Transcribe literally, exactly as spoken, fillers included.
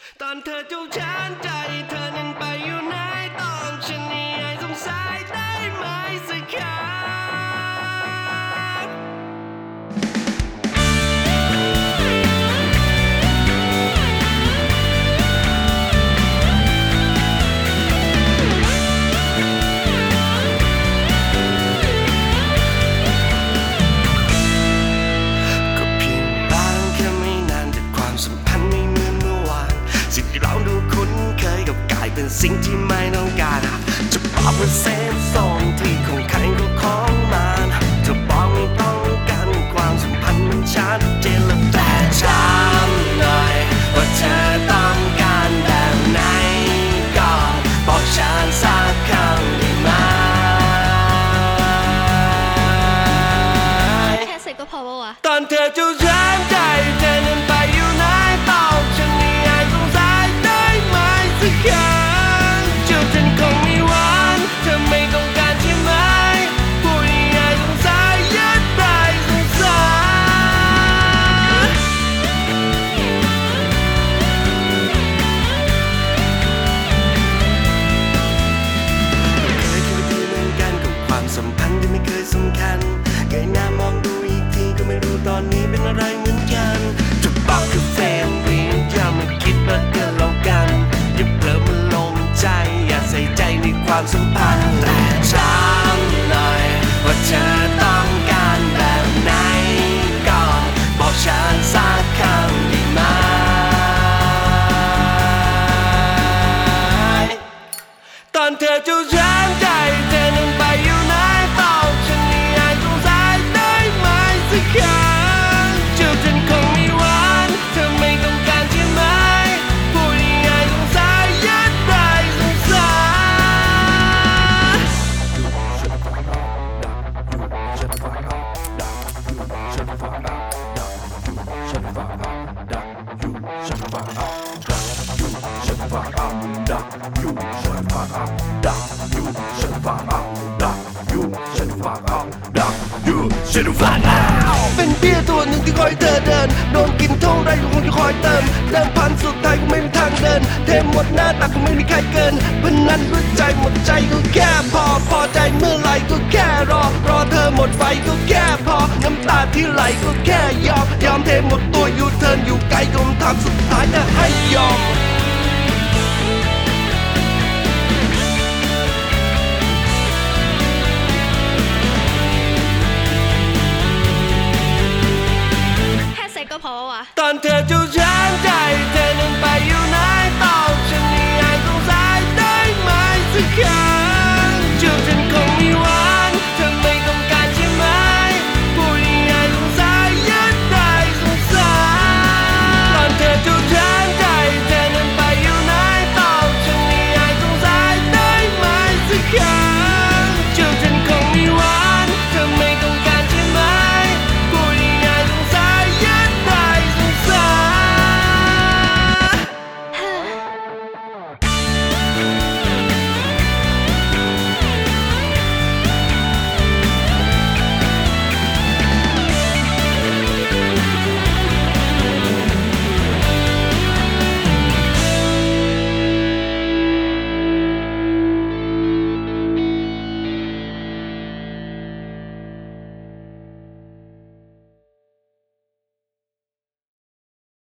ตอนเธอจูบฉันใจเธอนั้นไปอยู่ไหนตอนฉันนี่ไอ้สงสัยได้ไหมสักครั้งก็เพียงบางแค่ไม่นานแต่ความสัมพันธ์ไม่เหมือนเมื่อวานสิ่งที่เราดูคุ้นเคยกับกลายเป็นสิ่งที่ไม่ต้องการจะบอกว่าเซฟโซนที่ของใครก็ของมันเธอบอกไม่ต้องการความสัมพันธ์มันชัดเจนแล้วแต่ถามหน่อยว่าเธอต้องการแบบไหนก็บอกฉันสักคำได้ไหมแค่เสร็จก็พอปะวะตอนเธอจูบฉันใจเธอนั้นไปอยู่ไหนตอบฉันนี่ไอ้สงสัยได้ไหมสักครั้งจูบฉันคงไม่หวานเธอไม่ต้องการใช่ไหมพูดนี่ไอ้สงสัยยัดไปสงสารเคยเคยดีเหมือนกันกับความสัมพันธ์ที่ไม่เคยสำคัญเงยหน้ามองดูอีกทีก็ไม่รู้ตอนนี้เป็นอะไรเหมือนกันจะบอกคือแฟนเรียนอย่ามาคิดว่าเกินเรากันอย่าเผลอมาลงใจอย่าใส่ใจในความสัมพันธ์แต่ถามหน่อยว่าเธอต้องการแบบไหนก็บอกฉันสักคำได้ไหมตอนเธอจูบฉันใจเธอนั้นไปอยู่ไหนตอบฉันนี่ไอ้สงสัยได้ไหมสักครั้งจูบฉันคงไม่หวานเธอไม่ต้องการใช่ไหมพูดนี่ไอ้สงสัยยัดไปสงสารเป็นเบี้ยตัวหนึ่งที่คอยเธอเดินโดนกินเท่าไรก็คงจะคอยเติมเดิมพันสุดท้ายก็ไม่มีทางเดินเทหมดหน้าตาก็ไม่มีใครเกินพนันด้วยใจหมดใจก็แค่พอพอใจเมื่อไหร่ก็แค่รอรอเธอหมดไฟก็แค่พอน้ำตาที่ไหลก็แค่ยอมยอมเทหมดตัวอยู่เทินอยู่ไกลก็ทำสุดท้าย